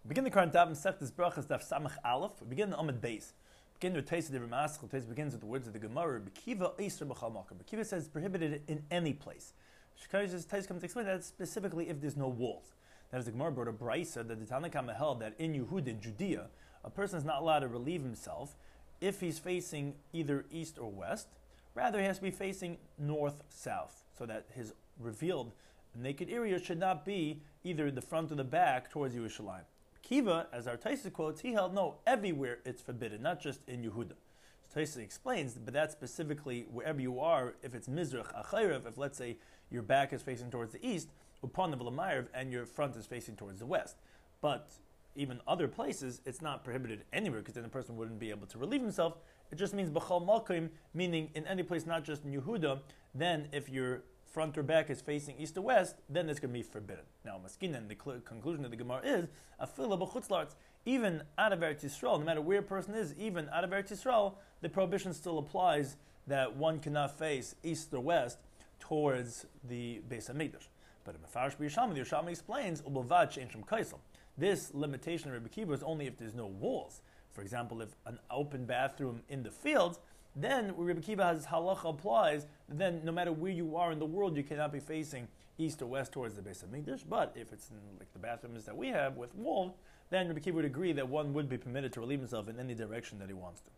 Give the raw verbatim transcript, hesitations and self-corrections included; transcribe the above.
Begin the current Daf Masechtas Brachas Daf Samach Aleph. We begin the Amud Beis. Begin with Taisa de Ramaschal. Taisa begins with the words of the Gemara. Bekiva Eiser B'chal Makar. Bekiva says prohibited in any place. Shkari says Taisa comes to explain that specifically if there's no walls. That is, the Gemara brought a brisa that the Tanna Kama held that in Yehuda, in Judea, a person is not allowed to relieve himself if he's facing either east or west. Rather, he has to be facing north-south, so that his revealed naked area should not be either the front or the back towards Yerushalayim. Kiva, as our Taisa quotes, he held, no, everywhere it's forbidden, not just in Yehuda. So Taisa explains, but that's specifically wherever you are, if it's Mizrach Achayrav, if let's say your back is facing towards the east, upon the V'lamayrav, and your front is facing towards the west. But even other places, it's not prohibited anywhere, because then the person wouldn't be able to relieve himself. It just means B'chal Malkim, meaning in any place, not just in Yehuda, then if your front or back is facing east or west, then it's going to be forbidden. Now, Maskinan, the cl- conclusion of the Gemara is, Afila b'chutzlarts, even out of Eretz Yisrael, no matter where a person is, even out of Eretz Yisrael, the prohibition still applies that one cannot face east or west towards the Beis HaMikdash. But in Mefarish B'Yishalmi, the Yerushalmi explains, Ubavad she'en shem kaisel. This limitation of Rebbe Kiva is only if there's no walls. For example, if an open bathroom in the field, then Rebbe Kiva has halacha applies, then no matter where you are in the world, you cannot be facing east or west towards the Beis HaMikdash. But if it's in like the bathrooms that we have with walls, then Rebbe Kiva would agree that one would be permitted to relieve himself in any direction that he wants to.